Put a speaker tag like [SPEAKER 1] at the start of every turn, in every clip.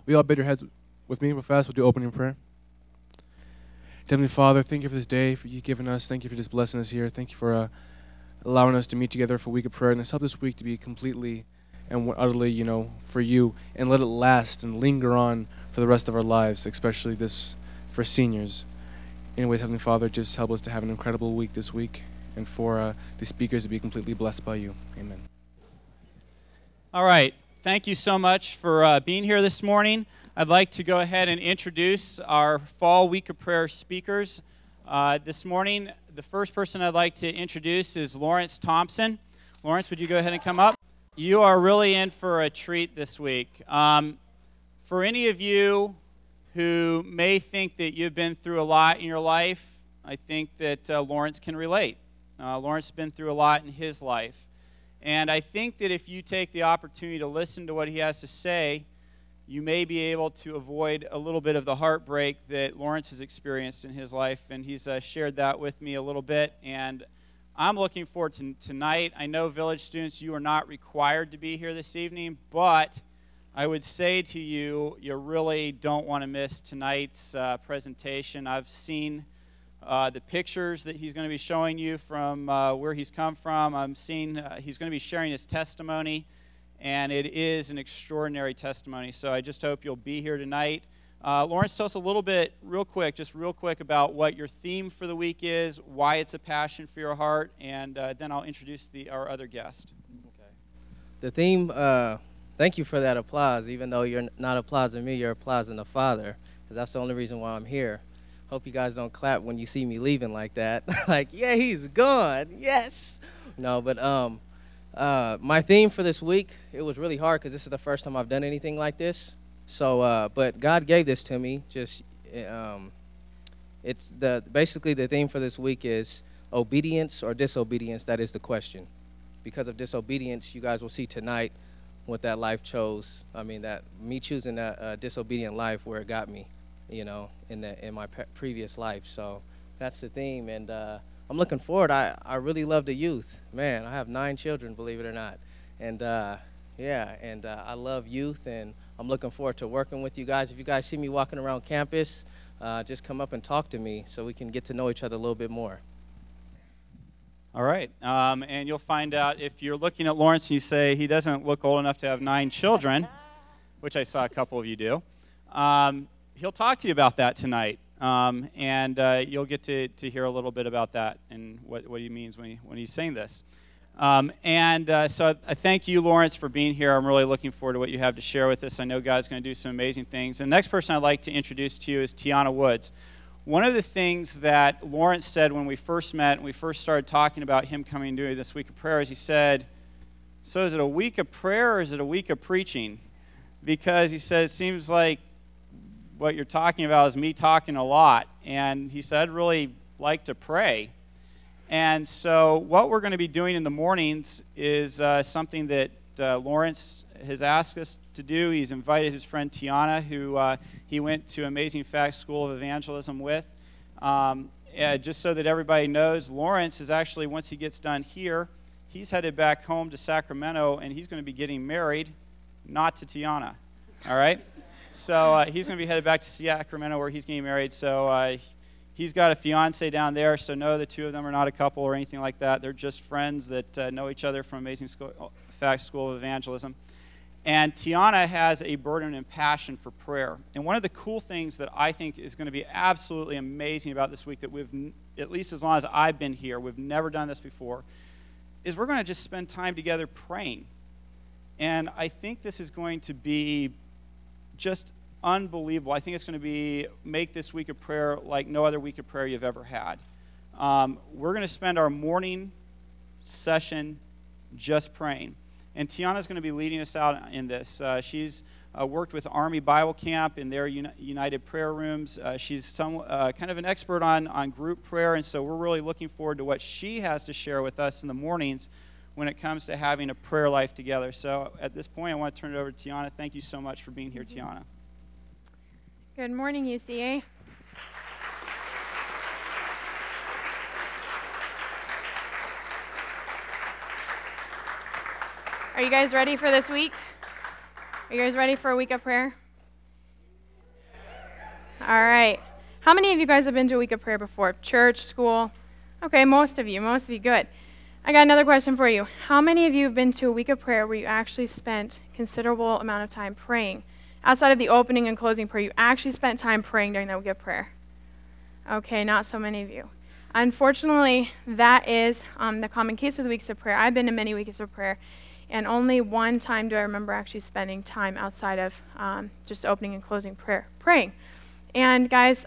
[SPEAKER 1] We all bid your heads with me real fast. We'll do opening prayer. Heavenly Father, thank you for this day, for you giving us. Thank you for just blessing us here. Thank you for allowing us to meet together for a week of prayer. And let's help this week to be completely and utterly, for you. And let it last and linger on for the rest of our lives, especially this for seniors. Anyways, Heavenly Father, just help us to have an incredible week this week. And for the speakers to be completely blessed by you. Amen.
[SPEAKER 2] All right. Thank you so much for being here this morning. I'd like to go ahead and introduce our Fall Week of Prayer speakers. This morning, the first person I'd like to introduce is Lawrence Thompson. Lawrence, would you go ahead and come up? You are really in for a treat this week. For any of you who may think that you've been through a lot in your life, I think that Lawrence can relate. Lawrence has been through a lot in his life. And I think that if you take the opportunity to listen to what he has to say, you may be able to avoid a little bit of the heartbreak that Lawrence has experienced in his life, and he's shared that with me a little bit. And I'm looking forward to tonight. I know Village students, you are not required to be here this evening, but I would say to you, you really don't want to miss tonight's presentation. I've seen the pictures that he's going to be showing you from where he's come from. I'm seeing he's going to be sharing his testimony. And it is an extraordinary testimony, so I just hope you'll be here tonight. Lawrence, tell us a little bit, real quick, about what your theme for the week is, why it's a passion for your heart, and then I'll introduce our other guest.
[SPEAKER 3] Okay. The theme, thank you for that applause, even though you're not applauding me, you're applauding the Father, because that's the only reason why I'm here. Hope you guys don't clap when you see me leaving like that. Like, yeah, he's gone, yes! No, but my theme for this week, it was really hard because this is the first time I've done anything like this. So, but God gave this to me. It's basically the theme for this week is obedience or disobedience. That is the question. Because of disobedience, you guys will see tonight what that life chose. I mean, that me choosing that disobedient life where it got me, in my previous life. So that's the theme, and I'm looking forward. I really love the youth. Man, I have 9 children, believe it or not. And, I love youth, and I'm looking forward to working with you guys. If you guys see me walking around campus, just come up and talk to me so we can get to know each other a little bit more.
[SPEAKER 2] All right. And you'll find out if you're looking at Lawrence and you say he doesn't look old enough to have 9 children, which I saw a couple of you do, he'll talk to you about that tonight. And you'll get to hear a little bit about that and what he means when he's saying this. So I thank you, Lawrence, for being here. I'm really looking forward to what you have to share with us. I know God's going to do some amazing things. The next person I'd like to introduce to you is Tiana Woods. One of the things that Lawrence said when we first met and we first started talking about him coming and doing this week of prayer is he said, so is it a week of prayer or is it a week of preaching? Because he said, it seems like what you're talking about is me talking a lot. And he said, I'd really like to pray. And so what we're going to be doing in the mornings is something that Lawrence has asked us to do. He's invited his friend Tiana, who he went to Amazing Facts School of Evangelism with. Just so that everybody knows, Lawrence is actually, once he gets done here, he's headed back home to Sacramento, and he's going to be getting married, not to Tiana. All right? So he's going to be headed back to Sacramento where he's getting married. So he's got a fiance down there. So no, the two of them are not a couple or anything like that. They're just friends that know each other from Amazing Facts School of Evangelism. And Tiana has a burden and passion for prayer. And one of the cool things that I think is going to be absolutely amazing about this week that we've, at least as long as I've been here, we've never done this before, is we're going to just spend time together praying. And I think this is going to be just unbelievable. I think it's going to make this week of prayer like no other week of prayer you've ever had. We're going to spend our morning session just praying. And Tiana's going to be leading us out in this. She's worked with Army Bible Camp in their United Prayer Rooms. She's kind of an expert on group prayer, and so we're really looking forward to what she has to share with us in the mornings when it comes to having a prayer life together. So at this point, I want to turn it over to Tiana. Thank you so much for being here, Tiana.
[SPEAKER 4] Good morning, UCA. Are you guys ready for this week? Are you guys ready for a week of prayer? All right. How many of you guys have been to a week of prayer before? Church, school? Okay, most of you, good. I got another question for you. How many of you have been to a week of prayer where you actually spent considerable amount of time praying? Outside of the opening and closing prayer, you actually spent time praying during that week of prayer? Okay, not so many of you. Unfortunately, that is the common case with the weeks of prayer. I've been to many weeks of prayer, and only one time do I remember actually spending time outside of just opening and closing prayer, praying. And guys,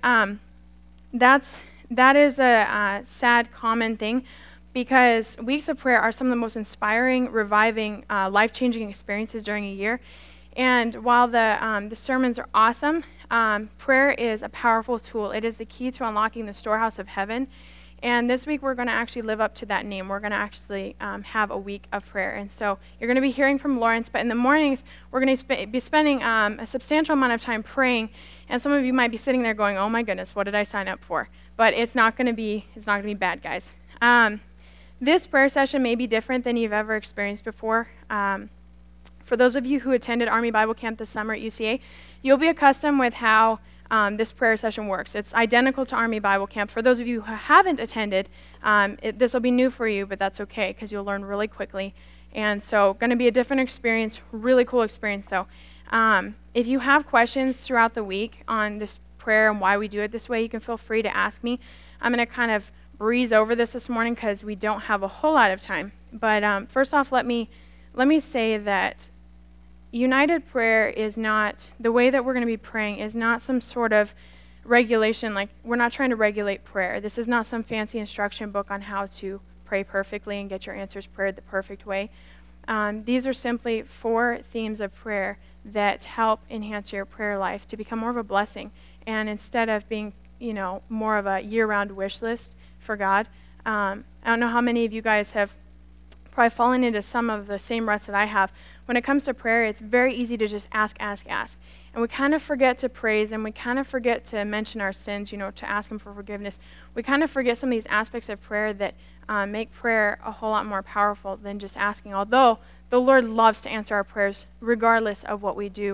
[SPEAKER 4] that is a sad, common thing, because weeks of prayer are some of the most inspiring, reviving, life-changing experiences during a year. And while the sermons are awesome, prayer is a powerful tool. It is the key to unlocking the storehouse of heaven. And this week we're going to actually live up to that name. We're going to actually have a week of prayer. And so you're going to be hearing from Lawrence, but in the mornings we're going to be spending a substantial amount of time praying. And some of you might be sitting there going, "Oh my goodness, what did I sign up for?" But it's not going to be bad, guys. This prayer session may be different than you've ever experienced before. For those of you who attended Army Bible Camp this summer at UCA, you'll be accustomed with how this prayer session works. It's identical to Army Bible Camp. For those of you who haven't attended, this will be new for you, but that's okay because you'll learn really quickly. And so going to be a different experience, really cool experience though. If you have questions throughout the week on this prayer and why we do it this way, you can feel free to ask me. I'm going to kind of breeze over this morning because we don't have a whole lot of time. But first off, let me say that United Prayer is not, the way that we're going to be praying is not some sort of regulation, like we're not trying to regulate prayer. This is not some fancy instruction book on how to pray perfectly and get your answers prayed the perfect way. These are simply 4 themes of prayer that help enhance your prayer life to become more of a blessing. And instead of being, more of a year-round wish list for God, I don't know how many of you guys have probably fallen into some of the same ruts that I have. When it comes to prayer, it's very easy to just ask. And we kind of forget to praise, and we kind of forget to mention our sins, to ask Him for forgiveness. We kind of forget some of these aspects of prayer that make prayer a whole lot more powerful than just asking. Although the Lord loves to answer our prayers regardless of what we do.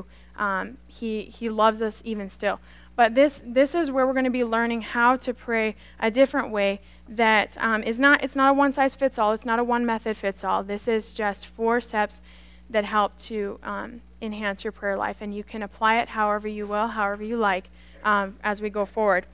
[SPEAKER 4] He loves us even still. But this is where we're going to be learning how to pray a different way that it's not a one-size-fits-all. It's not a one-method-fits-all. This is just 4 steps that help to enhance your prayer life. And you can apply it however you will, however you like, as we go forward.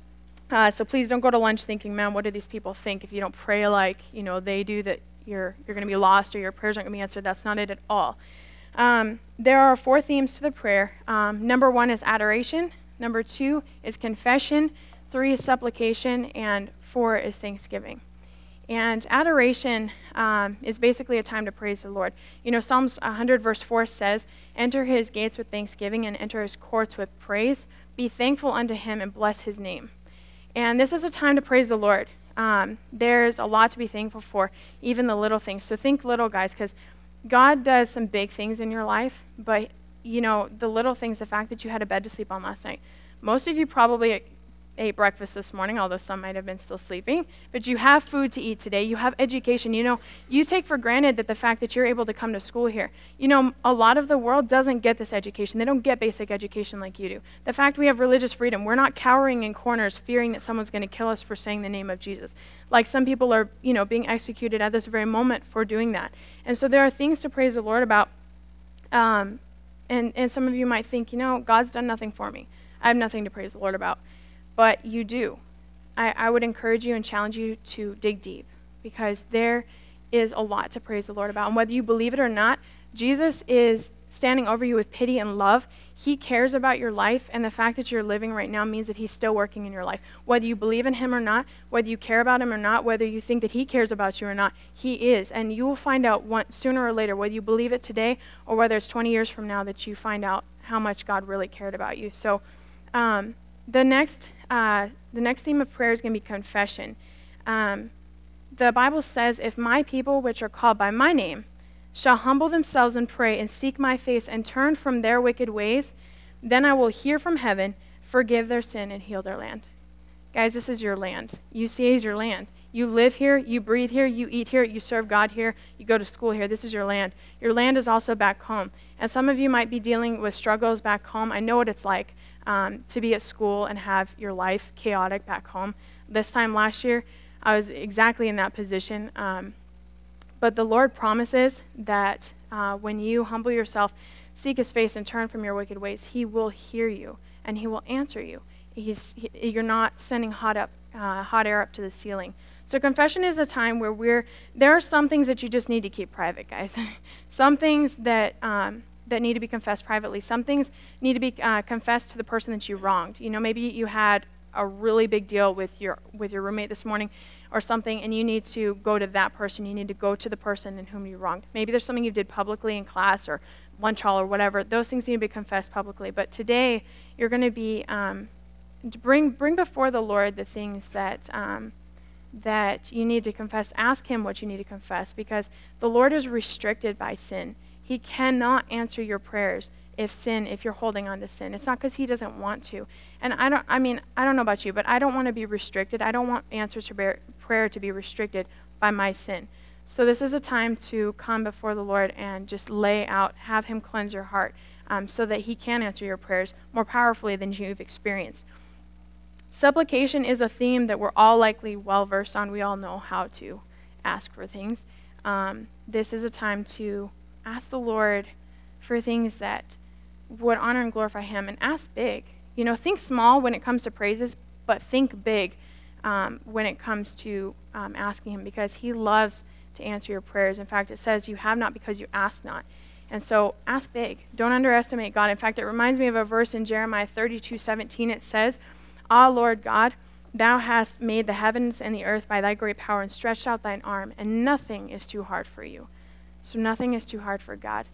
[SPEAKER 4] So please don't go to lunch thinking, "Man, what do these people think if you don't pray like they do, that you're going to be lost or your prayers aren't going to be answered?" That's not it at all. There are 4 themes to the prayer. Number 1 is adoration. Number 2 is confession. 3 is supplication. And 4 is thanksgiving. And adoration is basically a time to praise the Lord. Psalms 100 verse 4 says, "Enter His gates with thanksgiving and enter His courts with praise. Be thankful unto Him and bless His name." And this is a time to praise the Lord. There's a lot to be thankful for, even the little things. So think little, guys, because God does some big things in your life, but the little things, the fact that you had a bed to sleep on last night. Most of you probably ate breakfast this morning, although some might have been still sleeping, but you have food to eat today. You have education. You take for granted that the fact that you're able to come to school here. A lot of the world doesn't get this education. They don't get basic education like you do. The fact we have religious freedom, we're not cowering in corners fearing that someone's going to kill us for saying the name of Jesus. Like some people are, being executed at this very moment for doing that. And so there are things to praise the Lord about. And some of you might think, God's done nothing for me. I have nothing to praise the Lord about. But you do. I would encourage you and challenge you to dig deep, because there is a lot to praise the Lord about. And whether you believe it or not, Jesus is standing over you with pity and love. He cares about your life, and the fact that you're living right now means that He's still working in your life. Whether you believe in Him or not, whether you care about Him or not, whether you think that He cares about you or not, He is. And you will find out sooner or later, whether you believe it today or whether it's 20 years from now, that you find out how much God really cared about you. So the next theme of prayer is going to be confession. The Bible says, "If my people, which are called by my name, shall humble themselves and pray and seek my face and turn from their wicked ways, then I will hear from heaven, forgive their sin, and heal their land." Guys, this is your land. UCA is your land. You live here, you breathe here, you eat here, you serve God here, you go to school here. This is your land. Your land is also back home. And some of you might be dealing with struggles back home. I know what it's like to be at school and have your life chaotic back home. This time last year, I was exactly in that position. But the Lord promises that when you humble yourself, seek his face, and turn from your wicked ways, he will hear you and he will answer you. You're not sending hot air up to the ceiling. So confession is a time where there are some things that you just need to keep private, guys. Some things that need to be confessed privately. Some things need to be confessed to the person that you wronged. You know, maybe you had a really big deal with your roommate this morning or something, and you need to go to that person. You need to go to the person in whom you wronged. Maybe there's something you did publicly in class or lunch hall or whatever. Those things need to be confessed publicly. But today, you're going to be bring before the Lord the things that you need to confess. Ask him what you need to confess, because the Lord is restricted by sin. He cannot answer your prayers if you're holding on to sin. It's not because he doesn't want to. And I don't know about you, but I don't want to be restricted. I don't want answers to prayer to be restricted by my sin. So this is a time to come before the Lord and just lay out, have him cleanse your heart so that he can answer your prayers more powerfully than you've experienced. Supplication is a theme that we're all likely well versed on. We all know how to ask for things. This is a time to ask the Lord for things that would honor and glorify him, and ask big. You know, think small when it comes to praises, but think big when it comes to asking him, because he loves to answer your prayers. In fact, it says you have not because you ask not. And so ask big. Don't underestimate God. In fact, it reminds me of a verse in Jeremiah 32:17. It says, "Ah, Lord God, thou hast made the heavens and the earth by thy great power, and stretched out thine arm, and nothing is too hard for you." So nothing is too hard for God.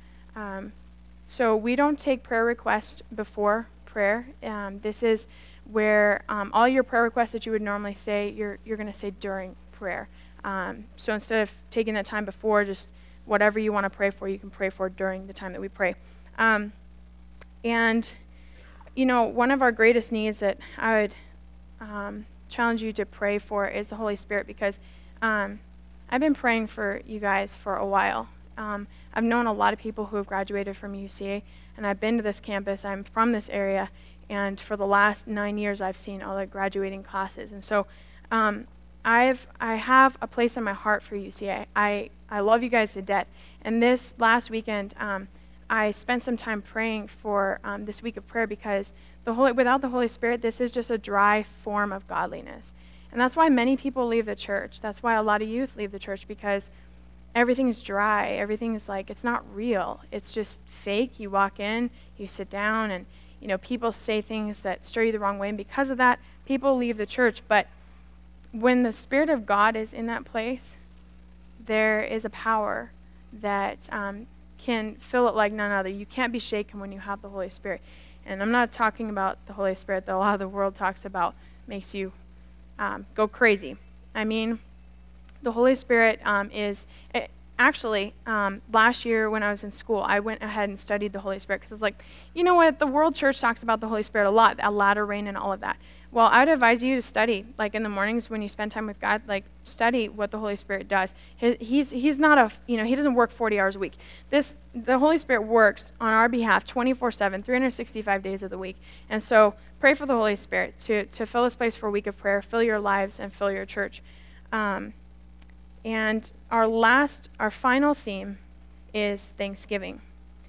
[SPEAKER 4] So we don't take prayer requests before prayer. This is where all your prayer requests that you would normally say, you're going to say during prayer. So instead of taking that time before, just whatever you want to pray for, you can pray for during the time that we pray. And, you know, one of our greatest needs that I would challenge you to pray for is the Holy Spirit, because I've been praying for you guys for a while. I've known a lot of people who have graduated from UCA, and I've been to this campus. I'm from this area, and for the last 9 years, I've seen all the graduating classes. And so I have a place in my heart for UCA. I love you guys to death. And this last weekend, I spent some time praying for this week of prayer, because without the Holy Spirit, this is just a dry form of godliness. And that's why many people leave the church. That's why a lot of youth leave the church, because everything's dry. Everything's like, it's not real. It's just fake. You walk in, you sit down, and you know, people say things that stir you the wrong way, and because of that, people leave the church. But when the Spirit of God is in that place, there is a power that can fill it like none other. You can't be shaken when you have the Holy Spirit. And I'm not talking about the Holy Spirit that a lot of the world talks about makes you go crazy. I mean, the Holy Spirit last year when I was in school, I went ahead and studied the Holy Spirit, because it's like, you know what, the world church talks about the Holy Spirit a lot, a latter rain and all of that. Well, I would advise you to study, like in the mornings when you spend time with God, like study what the Holy Spirit does. He's not he doesn't work 40 hours a week. The Holy Spirit works on our behalf 24/7, 365 days of the week. And so pray for the Holy Spirit to fill this place for a week of prayer, fill your lives, and fill your church. And our final theme is Thanksgiving.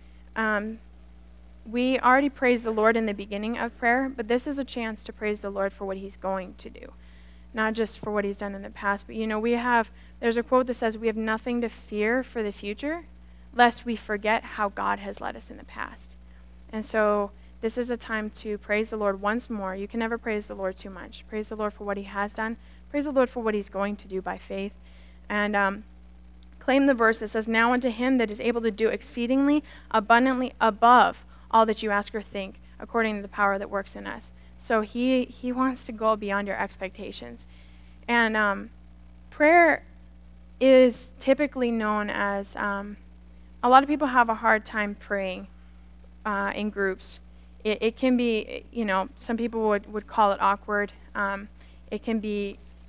[SPEAKER 4] We already praised the Lord in the beginning of prayer, but this is a chance to praise the Lord for what he's going to do, not just for what he's done in the past. But, you know, there's a quote that says, "We have nothing to fear for the future, lest we forget how God has led us in the past." And so this is a time to praise the Lord once more. You can never praise the Lord too much. Praise the Lord for what he has done. Praise the Lord for what he's going to do by faith. And claim the verse that says, "Now unto him that is able to do exceedingly abundantly above all that you ask or think, according to the power that works in us." So he wants to go beyond your expectations. And prayer is typically known as, a lot of people have a hard time praying in groups. It can be, you know, some people would call it awkward. It can be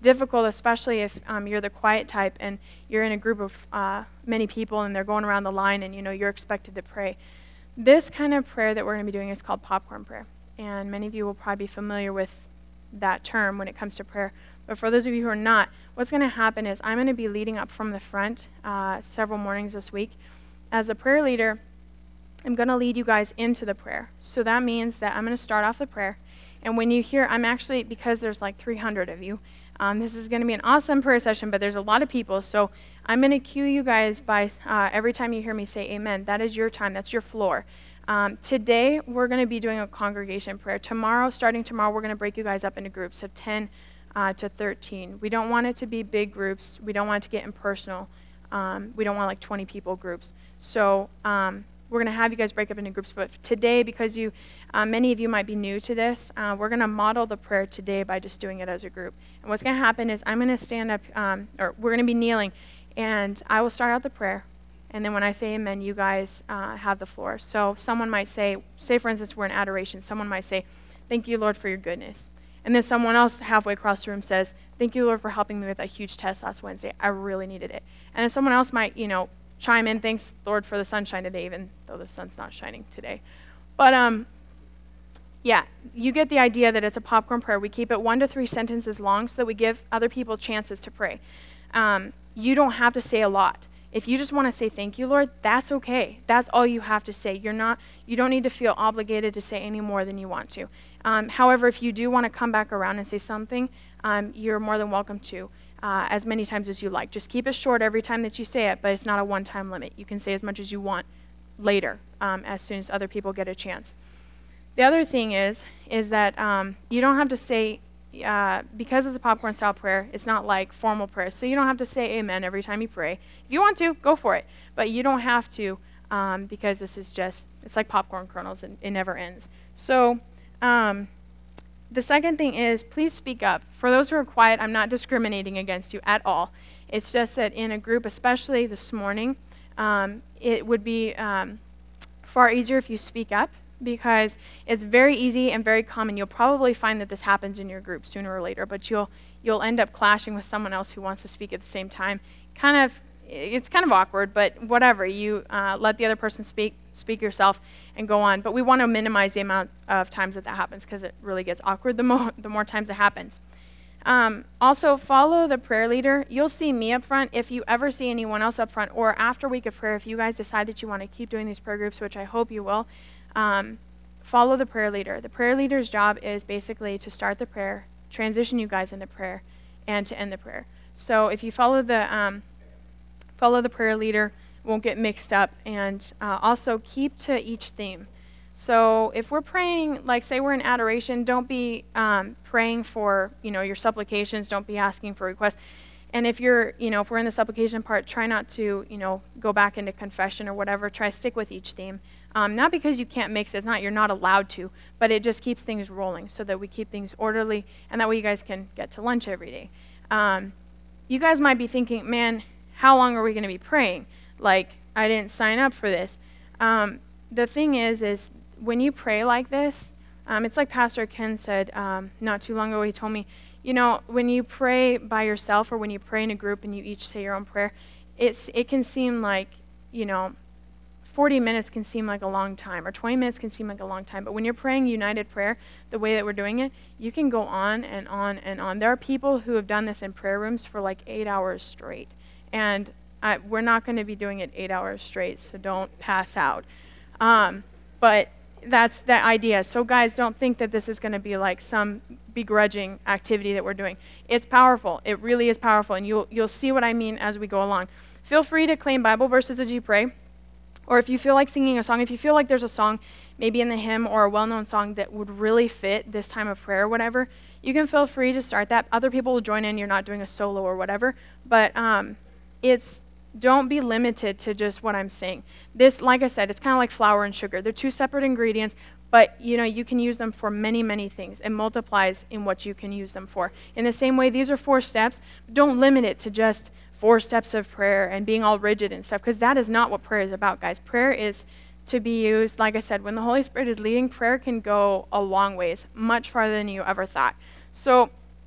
[SPEAKER 4] difficult, especially if you're the quiet type and you're in a group of many people and they're going around the line and you're expected to pray. This kind of prayer that we're going to be doing is called popcorn prayer. And many of you will probably be familiar with that term when it comes to prayer. But for those of you who are not, what's going to happen is I'm going to be leading up from the front several mornings this week. As a prayer leader, I'm going to lead you guys into the prayer. So that means that I'm going to start off the prayer. And when you hear, I'm actually, because there's like 300 of you, this is going to be an awesome prayer session, but there's a lot of people. So I'm going to cue you guys by every time you hear me say amen. That is your time. That's your floor. Today, we're going to be doing a congregation prayer. Starting tomorrow, we're going to break you guys up into groups of 10 to 13. We don't want it to be big groups. We don't want it to get impersonal. We don't want like 20 people groups. So we're going to have you guys break up into groups. But today, because many of you might be new to this, we're going to model the prayer today by just doing it as a group. And what's going to happen is I'm going to stand up, or we're going to be kneeling, and I will start out the prayer. And then when I say amen, you guys have the floor. So someone might say for instance, we're in adoration. Someone might say, thank you, Lord, for your goodness. And then someone else halfway across the room says, thank you, Lord, for helping me with that huge test last Wednesday. I really needed it. And then someone else might, chime in, thanks, Lord, for the sunshine today, even though the sun's not shining today. But, yeah, you get the idea that it's a popcorn prayer. We keep it 1 to 3 sentences long so that we give other people chances to pray. You don't have to say a lot. If you just want to say thank you, Lord, that's okay. That's all you have to say. You don't need to feel obligated to say any more than you want to. However, if you do want to come back around and say something, you're more than welcome to, as many times as you like. Just keep it short every time that you say it, but it's not a one-time limit. You can say as much as you want later, as soon as other people get a chance. The other thing is that you don't have to say, because it's a popcorn style prayer, it's not like formal prayer. So you don't have to say amen every time you pray. If you want to, go for it. But you don't have to, because this is it's like popcorn kernels and it never ends. So the second thing is, please speak up. For those who are quiet, I'm not discriminating against you at all. It's just that in a group, especially this morning, it would be far easier if you speak up, because it's very easy and very common. You'll probably find that this happens in your group sooner or later, but you'll end up clashing with someone else who wants to speak at the same time. It's kind of awkward, but whatever. You let the other person speak yourself, and go on. But we want to minimize the amount of times that happens, because it really gets awkward the more times it happens. Also, follow the prayer leader. You'll see me up front. If you ever see anyone else up front, or after week of prayer, if you guys decide that you want to keep doing these prayer groups, which I hope you will, follow the prayer leader. The prayer leader's job is basically to start the prayer, transition you guys into prayer, and to end the prayer. So if you follow the prayer leader, won't get mixed up, and also keep to each theme. So if we're praying, like say we're in adoration, don't be praying for your supplications. Don't be asking for requests. And if we're in the supplication part, try not to go back into confession or whatever. Try to stick with each theme. Not because you can't mix it, you're not allowed to, but it just keeps things rolling so that we keep things orderly, and that way you guys can get to lunch every day. You guys might be thinking, man, how long are we going to be praying? Like, I didn't sign up for this. The thing is when you pray like this, it's like Pastor Ken said not too long ago. He told me, when you pray by yourself, or when you pray in a group and you each say your own prayer, it can seem like, 40 minutes can seem like a long time, or 20 minutes can seem like a long time. But when you're praying united prayer, the way that we're doing it, you can go on and on and on. There are people who have done this in prayer rooms for like 8 hours straight. And we're not going to be doing it 8 hours straight, so don't pass out. But that's the idea. So guys, don't think that this is going to be like some begrudging activity that we're doing. It's powerful. It really is powerful, and you'll see what I mean as we go along. Feel free to claim Bible verses as you pray. Or if you feel like singing a song, if you feel like there's a song maybe in the hymn or a well-known song that would really fit this time of prayer or whatever, you can feel free to start that. Other people will join in. You're not doing a solo or whatever. But don't be limited to just what I'm saying. This, like I said, it's kind of like flour and sugar. They're two separate ingredients, but you can use them for many, many things. It multiplies in what you can use them for. In the same way, these are 4 steps. Don't limit it to just 4 steps of prayer and being all rigid and stuff, because that is not what prayer is about, guys. Prayer is to be used, like I said, when the Holy Spirit is leading, prayer can go a long ways, much farther than you ever thought. So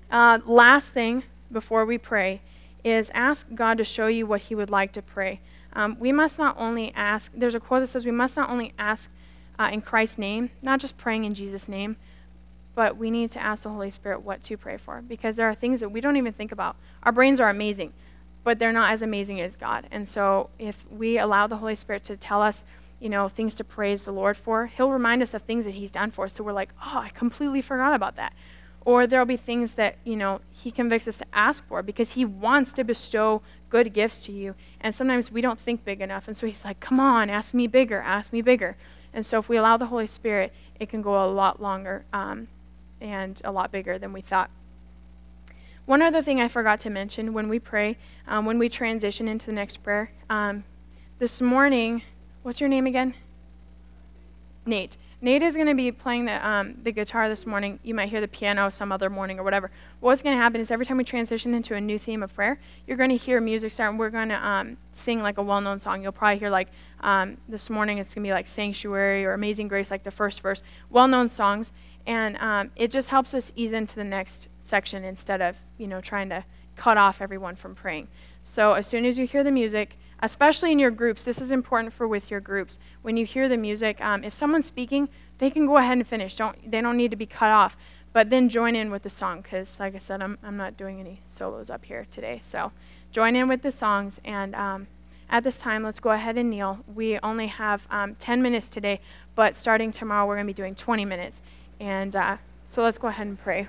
[SPEAKER 4] Last thing before we pray is ask God to show you what he would like to pray. We must not only ask, there's a quote that says we must not only ask in Christ's name, not just praying in Jesus' name, but we need to ask the Holy Spirit what to pray for, because there are things that we don't even think about. Our brains are amazing, but they're not as amazing as God. And so if we allow the Holy Spirit to tell us, things to praise the Lord for, he'll remind us of things that he's done for us. So we're like, oh, I completely forgot about that. Or there'll be things that, he convicts us to ask for because he wants to bestow good gifts to you. And sometimes we don't think big enough. And so he's like, come on, ask me bigger, ask me bigger. And so if we allow the Holy Spirit, it can go a lot longer and a lot bigger than we thought. One other thing I forgot to mention when we pray, when we transition into the next prayer, this morning, what's your name again? Nate. Nate is going to be playing the guitar this morning. You might hear the piano some other morning or whatever. What's going to happen is every time we transition into a new theme of prayer, you're going to hear music start, and we're going to sing like a well-known song. You'll probably hear like this morning it's going to be like Sanctuary or Amazing Grace, like the first verse, well-known songs. And it just helps us ease into the next section instead of, trying to cut off everyone from praying. So as soon as you hear the music, especially in your groups, this is important for with your groups. When you hear the music, if someone's speaking, they can go ahead and finish. They don't need to be cut off. But then join in with the song, because like I said, I'm not doing any solos up here today. So join in with the songs. And at this time, let's go ahead and kneel. We only have 10 minutes today, but starting tomorrow, we're going to be doing 20 minutes. And so let's go ahead and pray.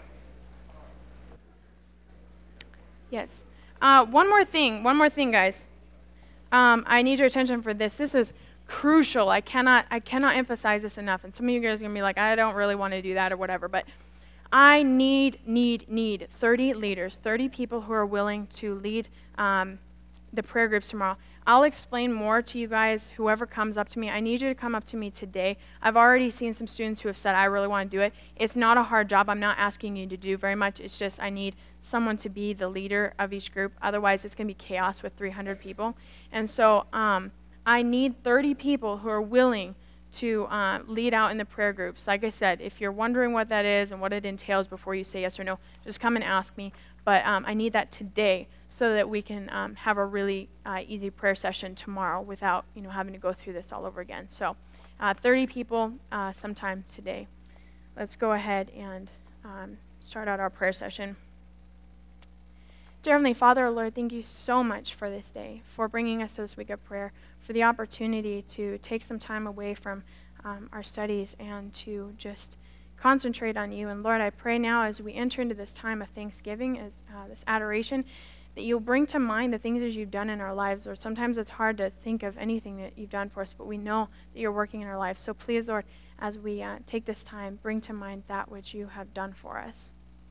[SPEAKER 4] Yes. One more thing, guys. I need your attention for this. This is crucial. I cannot emphasize this enough. And some of you guys are going to be like, I don't really want to do that or whatever. But I need 30 leaders, 30 people who are willing to lead the prayer groups tomorrow. I'll explain more to you guys, whoever comes up to me. I need you to come up to me today. I've already seen some students who have said, I really want to do it. It's not a hard job. I'm not asking you to do very much. It's just I need someone to be the leader of each group. Otherwise, it's going to be chaos with 300 people. And so I need 30 people who are willing to lead out in the prayer groups. Like I said, if you're wondering what that is and what it entails before you say yes or no, just come and ask me. But I need that today so that we can have a really easy prayer session tomorrow without having to go through this all over again. So 30 people sometime today. Let's go ahead and start out our prayer session. Dear Heavenly Father, Lord, thank you so much for this day, for bringing us to this week of prayer, for the opportunity to take some time away from our studies and to just concentrate on you. And Lord, I pray now as we enter into this time of thanksgiving, as this adoration, that you'll bring to mind the things that you've done in our lives. Or sometimes it's hard to think of anything that you've done for us, but we know that you're working in our lives. So please, Lord, as we take this time, bring to mind that which you have done for us.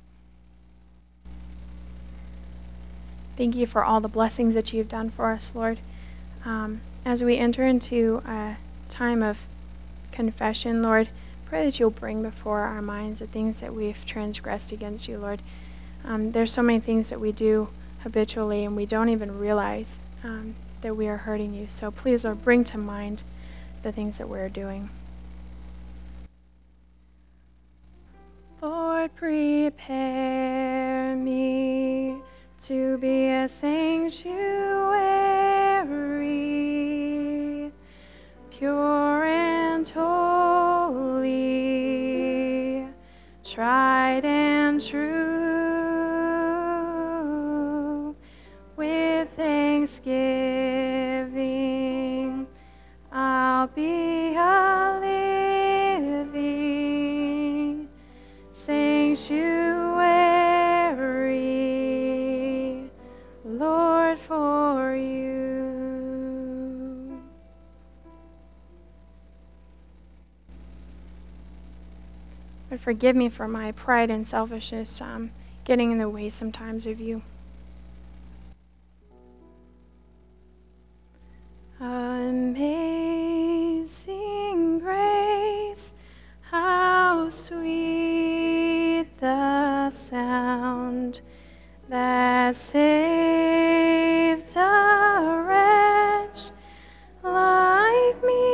[SPEAKER 4] Thank you for all the blessings that you've done for us, Lord. As we enter into a time of confession, Lord, pray that you'll bring before our minds the things that we've transgressed against you, Lord. There's so many things that we do habitually, and we don't even realize that we are hurting you. So please, Lord, bring to mind the things that we're doing. Lord, prepare me to be a sanctuary, pure and holy, tried and true. With thanksgiving, I'll be a living sanctuary, Lord, for you. Lord, forgive me for my pride and selfishness getting in the way sometimes of you. Amazing grace, how sweet the sound that saved a wretch like me.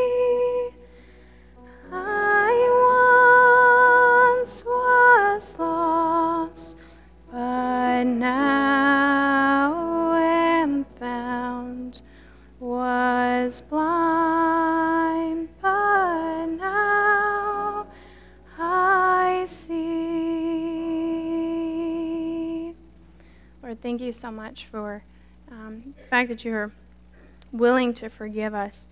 [SPEAKER 4] I once was lost, thank you so much for the fact that you're willing to forgive us.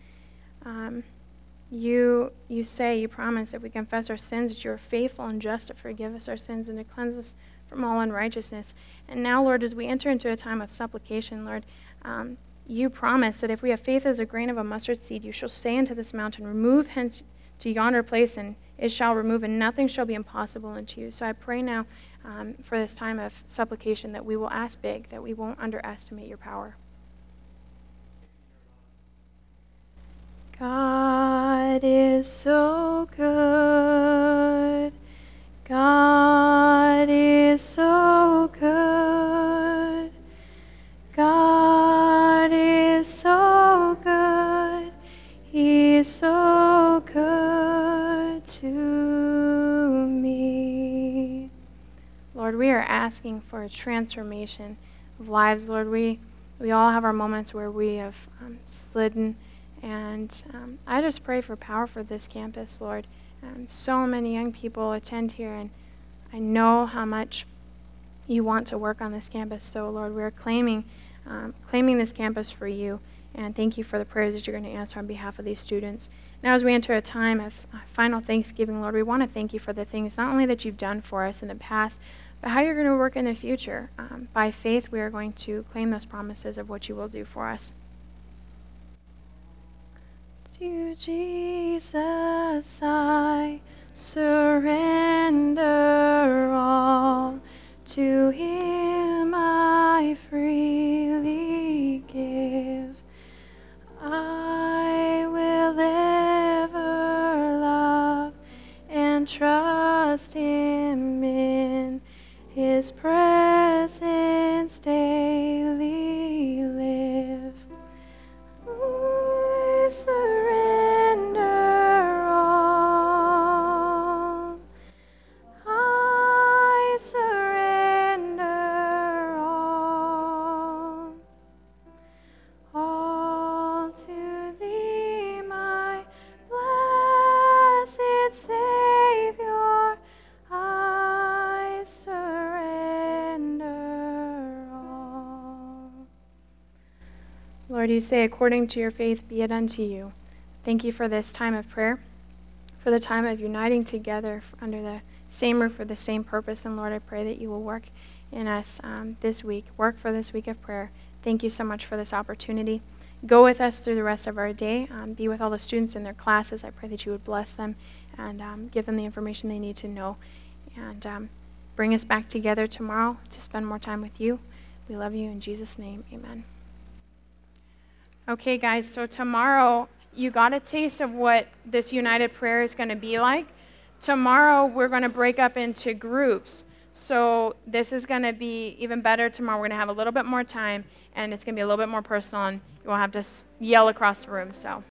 [SPEAKER 4] You promise if we confess our sins that you are faithful and just to forgive us our sins and to cleanse us from all unrighteousness. And now, Lord, as we enter into a time of supplication, Lord, you promise that if we have faith as a grain of a mustard seed, you shall say unto this mountain, remove hence to yonder place, and it shall remove, and nothing shall be impossible unto you. So I pray now for this time of supplication that we will ask big, that we won't underestimate your power. God is so good. God is so good. God is so good. He is so good to me. Lord, we are asking for a transformation of lives. Lord, we all have our moments where we have slidden. And I just pray for power for this campus, Lord. So many young people attend here, and I know how much you want to work on this campus. So, Lord, we're claiming this campus for you, and thank you for the prayers that you're going to answer on behalf of these students. Now, as we enter a time of final Thanksgiving, Lord, we want to thank you for the things not only that you've done for us in the past, but how you're going to work in the future. By faith, we are going to claim those promises of what you will do for us. To Jesus I surrender all, to him I freely give. I will ever love and trust him in his presence daily live. I surrender all. I surrender all. All to thee, my blessed Savior. I surrender all. Lord, you say, according to your faith, be it unto you. Thank you for this time of prayer, for the time of uniting together under the same roof for the same purpose. And Lord, I pray that you will work in us this week, work for this week of prayer. Thank you so much for this opportunity. Go with us through the rest of our day. Be with all the students in their classes. I pray that you would bless them and give them the information they need to know. And bring us back together tomorrow to spend more time with you. We love you. In Jesus' name, amen. Okay, guys, so tomorrow you got a taste of what this united prayer is going to be like. Tomorrow we're going to break up into groups. So this is going to be even better tomorrow. We're going to have a little bit more time, and it's going to be a little bit more personal, and you won't have to yell across the room. So